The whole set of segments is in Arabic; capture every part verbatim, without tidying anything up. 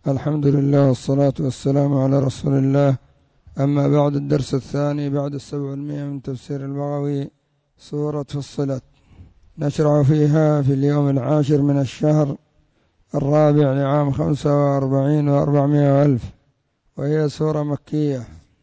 الحمد لله والصلاة والسلام على رسول الله. أما بعد، الدرس الثاني بعد السبع المئة من تفسير البغوي، سورة فصلت، نشرع فيها في اليوم العاشر من الشهر الرابع لعام خمسة وأربعين وأربعمائة ألف، وهي سورة مكية،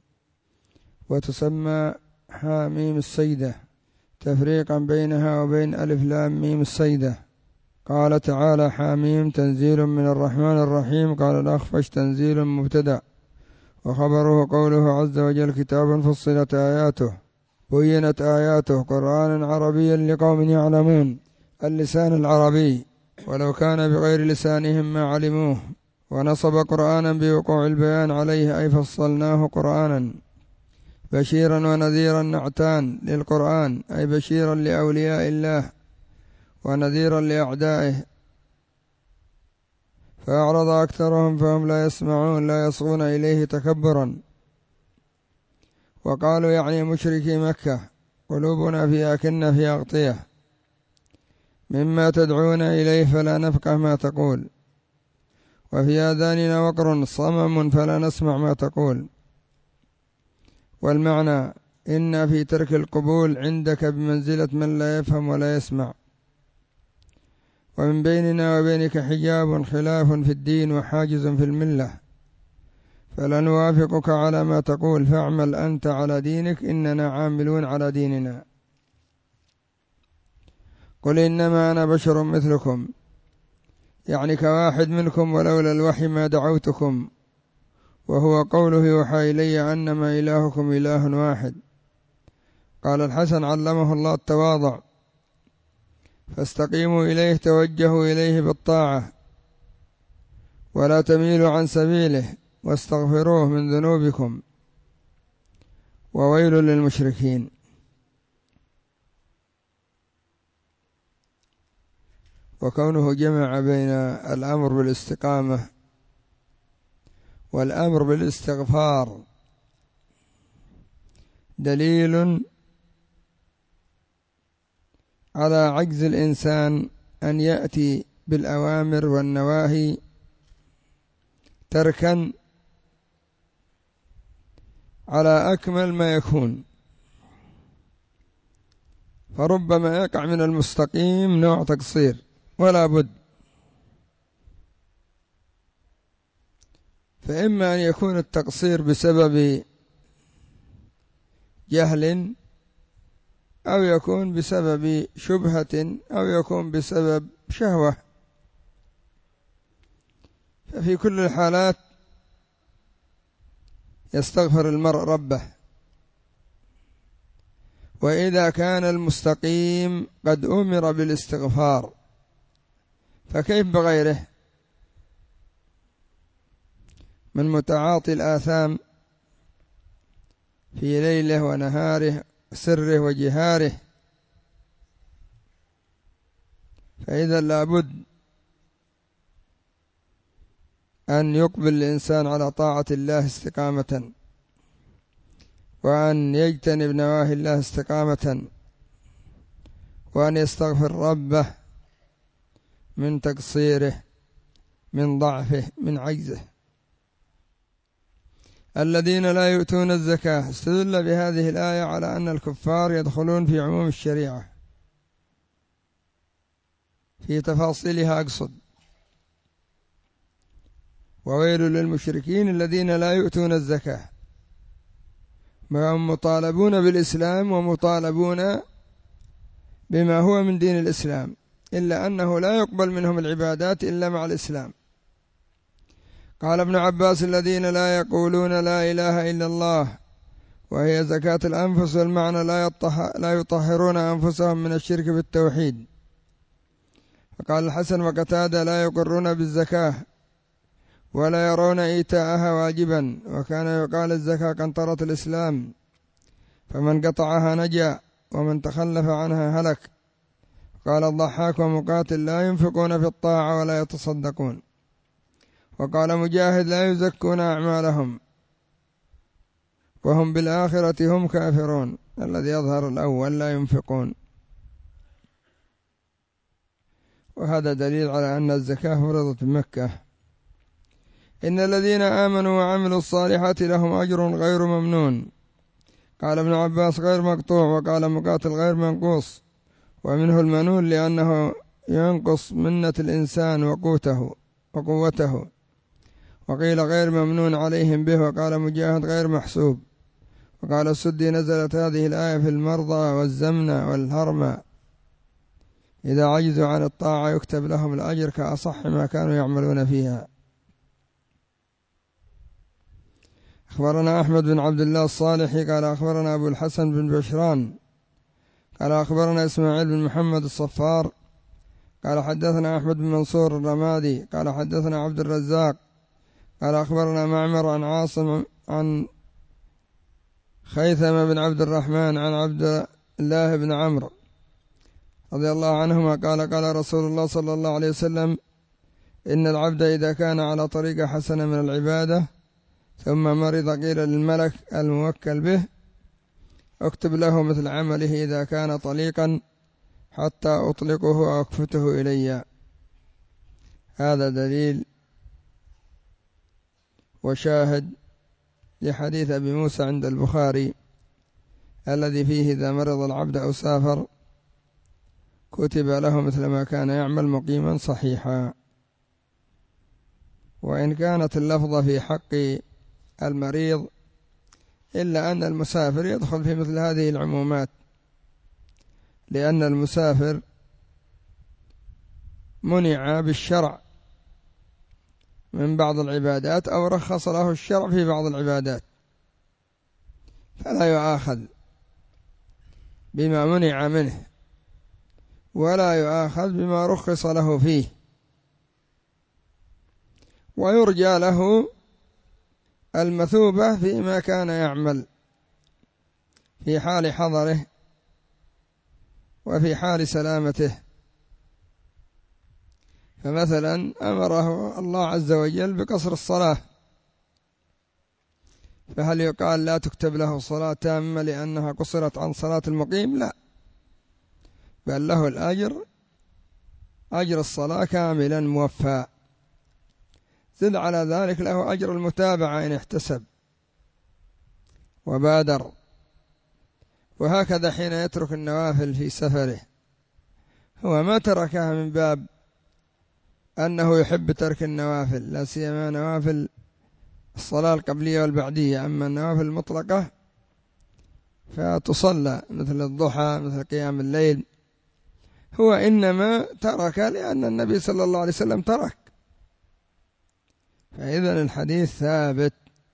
وتسمى حاميم السيدة تفريقا بينها وبين ألف لام ميم السيدة. قال تعالى: حاميم تنزيل من الرحمن الرحيم. قال الأخفش: تنزيل مبتدأ، وخبره قوله عز وجل: كتاب فصلت آياته بينت آياته قرآنا عربيا لقوم يعلمون. اللسان العربي، ولو كان بغير لسانهم ما علموه. ونصب قرآنا بوقوع البيان عليه، أي فصلناه قرآنا. بشيرا ونذيرا نعتان للقرآن، أي بشيرا لأولياء الله ونذيرا لأعدائه، فأعرض أكثرهم فهم لا يسمعون لا يصغون إليه تكبرا. وقالوا يعني مشركي مكة: قلوبنا في أكنة في أغطية مما تدعون إليه فلا نفقه ما تقول، وفي آذاننا وقر صمم فلا نسمع ما تقول. والمعنى: إن في ترك القبول عندك بمنزلة من لا يفهم ولا يسمع، ومن بيننا وبينك حجاب خلاف في الدين وحاجز في الملة، فلا نوافقك على ما تقول، فاعمل أنت على دينك إننا عاملون على ديننا. قل إنما أنا بشر مثلكم، يعني كواحد منكم، ولولا الوحي ما دعوتكم. وهو قوله: يوحى إلي أنما إلهكم إله واحد. قال الحسن علمه الله التواضع: فاستقيموا إليه، توجهوا إليه بالطاعة، ولا تميلوا عن سبيله، واستغفروه من ذنوبكم، وويل للمشركين. وكونه جمع بين الأمر بالاستقامة والأمر بالاستغفار دليل على عجز الإنسان أن يأتي بالأوامر والنواهي تركا على أكمل ما يكون، فربما يقع من المستقيم نوع تقصير ولا بد. فإما أن يكون التقصير بسبب جهل، أو يكون بسبب شبهة، أو يكون بسبب شهوة. ففي كل الحالات يستغفر المرء ربه. وإذا كان المستقيم قد أمر بالاستغفار، فكيف بغيره من متعاطي الآثام في ليله ونهاره، سره وجهاره؟ فإذا لابد أن يقبل الإنسان على طاعة الله استقامة، وأن يجتنب نواهي الله استقامة، وأن يستغفر ربه من تقصيره، من ضعفه، من عجزه. الذين لا يؤتون الزكاة، استدل بهذه الآية على أن الكفار يدخلون في عموم الشريعة في تفاصيلها أقصد. وويل للمشركين الذين لا يؤتون الزكاة، وهم مطالبون بالإسلام ومطالبون بما هو من دين الإسلام، إلا أنه لا يقبل منهم العبادات إلا مع الإسلام. قال ابن عباس: الذين لا يقولون لا إله إلا الله، وهي زكاة الأنفس، والمعنى لا يطهرون أنفسهم من الشرك بالتوحيد. فقال الحسن وقتادة: لا يقرون بالزكاة ولا يرون إيتاءها واجبا. وكان يقال: الزكاة قنطرة الإسلام، فمن قطعها نجا، ومن تخلف عنها هلك. قال الضحاك ومقاتل: لا ينفقون في الطاعة ولا يتصدقون. وقال مجاهد: لا يزكون أعمالهم وهم بالآخرة هم كافرون. الذي يظهر الأول لا ينفقون. وهذا دليل على أن الزكاة فرضت بمكة، إن الذين آمنوا وعملوا الصالحات لهم أجر غير ممنون. قال ابن عباس غير مقطوع، وقال مقاتل غير منقوص، ومنه المنون لأنه ينقص منة الإنسان وقوته وقوته. وقيل غير ممنون عليهم به، وقال مجاهد غير محسوب. وقال السدي نزلت هذه الآية في المرضى والزمنة والهرمى، إذا عجزوا عن الطاعة يكتب لهم الأجر كأصح ما كانوا يعملون فيها. أخبرنا أحمد بن عبد الله الصالحي قال أخبرنا أبو الحسن بن بشران قال أخبرنا إسماعيل بن محمد الصفار قال حدثنا أحمد بن منصور الرمادي قال حدثنا عبد الرزاق قال أخبرنا معمر عن عاصم عن خيثم بن عبد الرحمن عن عبد الله بن عمرو رضي الله عنهما قال قال رسول الله صلى الله عليه وسلم: إن العبد إذا كان على طريق حسنة من العبادة ثم مرض قيل للملك الموكل به: اكتب له مثل عمله إذا كان طليقا حتى أطلقه وأكفته إلي. هذا دليل وشاهد لحديث أبي موسى عند البخاري الذي فيه: إذا مرض العبد أو سافر كتب له مثل ما كان يعمل مقيما صحيحا. وإن كانت اللفظة في حق المريض إلا أن المسافر يدخل في مثل هذه العمومات، لأن المسافر منع بالشرع من بعض العبادات أو رخص له الشرع في بعض العبادات، فلا يؤاخذ بما منع منه ولا يؤاخذ بما رخص له فيه، ويرجى له المثوبة فيما كان يعمل في حال حضره وفي حال سلامته. فمثلا أمره الله عز وجل بقصر الصلاة، فهل يقال لا تكتب له صلاة تامة لأنها قصرت عن صلاة المقيم؟ لا، بل له الأجر أجر الصلاة كاملا موفى، زد على ذلك له أجر المتابعة إن احتسب وبادر. وهكذا حين يترك النوافل في سفره، هو ما تركها من باب أنه يحب ترك النوافل، لا سيما نوافل الصلاة القبلية والبعدية، أما النوافل المطلقة فتصلى مثل الضحى مثل قيام الليل، هو إنما ترك لأن النبي صلى الله عليه وسلم ترك. فإذن الحديث ثابت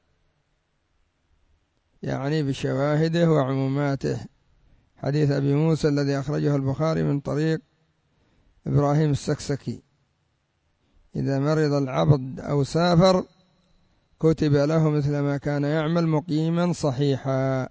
يعني بشواهده وعموماته. حديث أبي موسى الذي أخرجه البخاري من طريق إبراهيم السكسكي: إذا مرض العبد أو سافر كتب له مثل ما كان يعمل مقيما صحيحا.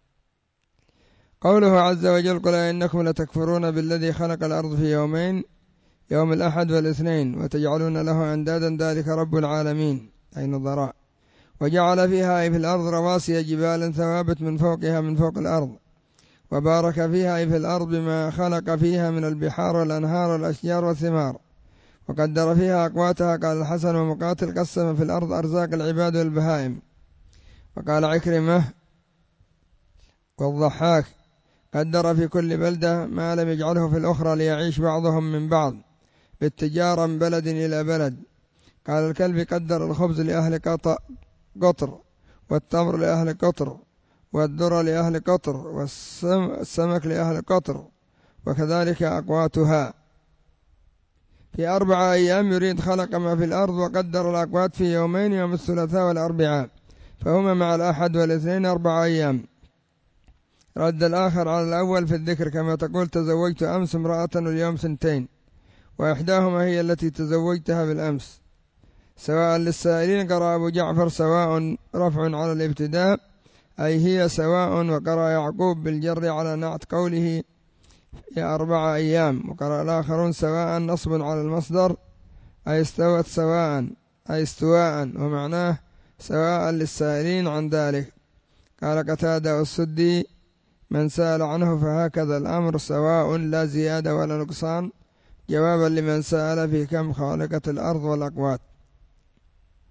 قوله عز وجل: قل إنكم لتكفرون بالذي خلق الأرض في يومين يوم الأحد والاثنين وتجعلون له أندادا ذلك رب العالمين، أي نظراء. وجعل فيها أي في الأرض رواسي جبالا ثوابت من فوقها من فوق الأرض، وبارك فيها أي في الأرض بما خلق فيها من البحار والأنهار والأشجار والثمار، وقدر فيها أقواتها. قال الحسن ومقاتل: قسم في الأرض أرزاق العباد والبهائم. وقال عكرمة والضحاك: قدر في كل بلدة ما لم يجعله في الأخرى ليعيش بعضهم من بعض بالتجارة من بلد إلى بلد. قال الكلب: قدر الخبز لأهل قطر، والتمر لأهل قطر، والذرة لأهل قطر، والسمك لأهل قطر، وكذلك أقواتها. في أربعة أيام يريد خلق ما في الأرض، وقدر الأقوات في يومين، يوم الثلاثاء والأربعاء، فهما مع الأحد والاثنين أربع أيام. رد الآخر على الأول في الذكر، كما تقول: تزوجت أمس امرأة واليوم ثنتين، وإحداهما هي التي تزوجتها بالأمس. سواء للسائلين قرأ أبو جعفر سواء رفع على الابتداء أي هي سواء، وقرأ يعقوب بالجر على نعت قوله يا أربع أيام. وقرأ الآخرون سواء نصب على المصدر أي استوت سواء أي استواء، ومعناه سواء للسائلين عن ذلك. قال قتادة والسدي: من سأل عنه فهكذا الأمر سواء لا زيادة ولا نقصان، جوابا لمن سأل في كم خالقة الأرض والأقوات.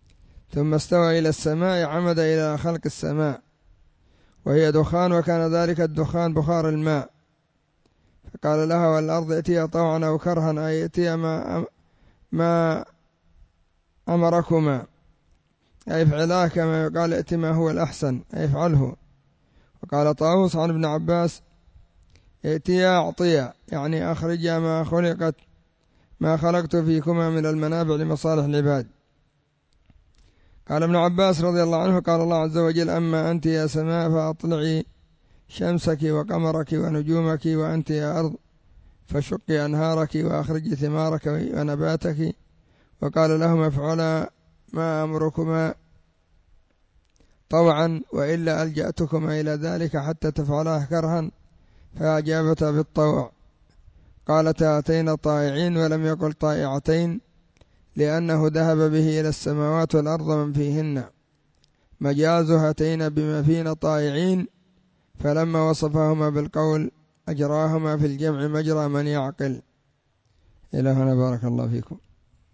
ثم استوى إلى السماء عمد إلى خلق السماء وهي دخان، وكان ذلك الدخان بخار الماء، فقال لها والأرض ائتيا طوعا أو كرها، أي ائتيا ما, ما أمركما، أي افعلا كما يقال ائت ما هو الأحسن، أي افعله. وقال طاووس عن ابن عباس ائتيا أعطيا، يعني أخرجا ما خلقت ما خلقت فيكما من المنابع لمصالح العباد. قال ابن عباس رضي الله عنه قال الله عز وجل أما أنت يا سماء فأطلعي شمسك وقمرك ونجومك، وأنت يا أرض فشقي أنهارك وأخرجي ثمارك ونباتك. وقال لهما افعلا ما أمركما طوعا وإلا ألجأتكما إلى ذلك حتى تفعلاه كرها، فأجابتا بالطوع. قالتا أتينا طائعين، ولم يقل طائعتين لأنه ذهب به إلى السماوات والأرض من فيهن، مجاز هاتين بما فينا طائعين، فلما وصفهما بالقول أجراهما في الجمع مجرى من يعقل. إلى هنا بارك الله فيكم.